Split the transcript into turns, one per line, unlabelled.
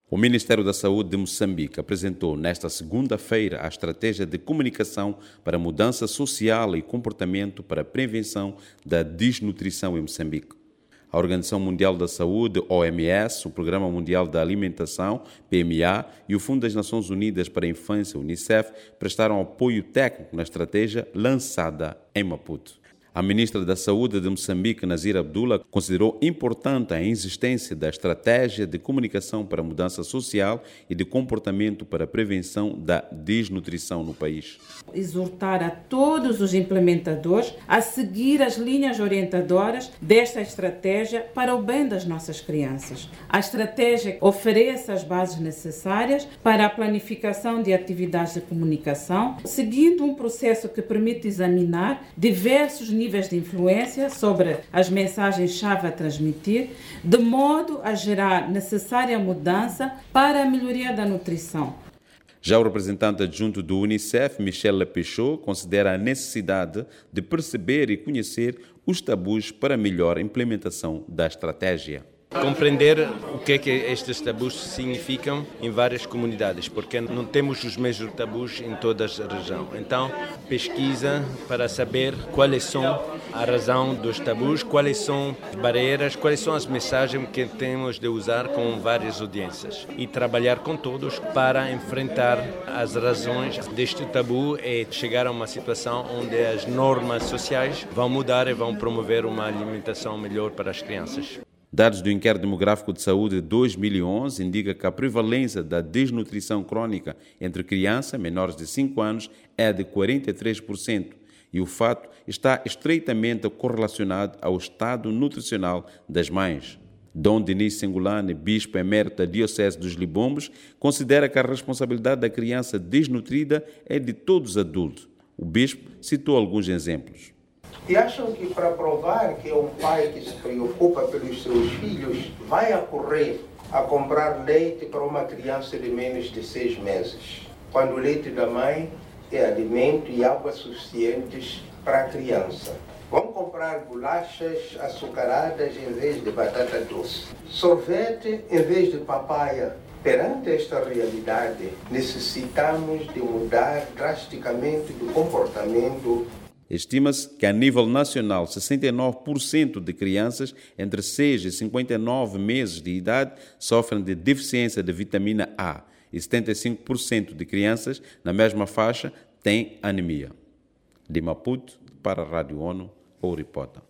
O Ministério da Saúde de Moçambique apresentou nesta segunda-feira a estratégia de comunicação para a mudança social e comportamento para a prevenção da desnutrição em Moçambique. A Organização Mundial da Saúde, OMS, o Programa Mundial da Alimentação, PMA, e o Fundo das Nações Unidas para a Infância, UNICEF, prestaram apoio técnico na estratégia lançada em Maputo. A ministra da Saúde de Moçambique, Nazira Abdullah, considerou importante a existência da estratégia de comunicação para a mudança social e de comportamento para a prevenção da desnutrição no país.
Exortar a todos os implementadores a seguir as linhas orientadoras desta estratégia para o bem das nossas crianças. A estratégia oferece as bases necessárias para a planificação de atividades de comunicação, seguindo um processo que permite examinar diversos níveis de influência sobre as mensagens-chave a transmitir, de modo a gerar necessária mudança para a melhoria da nutrição.
Já o representante adjunto do UNICEF, Michel Peixot, considera a necessidade de perceber e conhecer os tabus para a melhor implementação da estratégia.
Compreender o que é que estes tabus significam em várias comunidades, porque não temos os mesmos tabus em toda a região. Então, pesquisa para saber quais são a razão dos tabus, quais são as barreiras, quais são as mensagens que temos de usar com várias audiências e trabalhar com todos para enfrentar as razões deste tabu e chegar a uma situação onde as normas sociais vão mudar e vão promover uma alimentação melhor para as crianças.
Dados do Inquérito Demográfico de Saúde de 2011 indicam que a prevalência da desnutrição crônica entre crianças menores de 5 anos é de 43% e o fato está estreitamente correlacionado ao estado nutricional das mães. Dom Denis Sengulane, bispo emérito da Diocese dos Libombos, considera que a responsabilidade da criança desnutrida é de todos os adultos. O bispo citou alguns exemplos.
E acham que para provar que é um pai que se preocupa pelos seus filhos, vai a correr a comprar leite para uma criança de menos de 6 meses, quando o leite da mãe é alimento e água suficientes para a criança. Vão comprar bolachas açucaradas em vez de batata doce, sorvete em vez de papaya. Perante esta realidade, necessitamos de mudar drasticamente do comportamento.
Estima-se que, a nível nacional, 69% de crianças entre 6 e 59 meses de idade sofrem de deficiência de vitamina A e 75% de crianças na mesma faixa têm anemia. De Maputo, para a Rádio ONU, o repórter.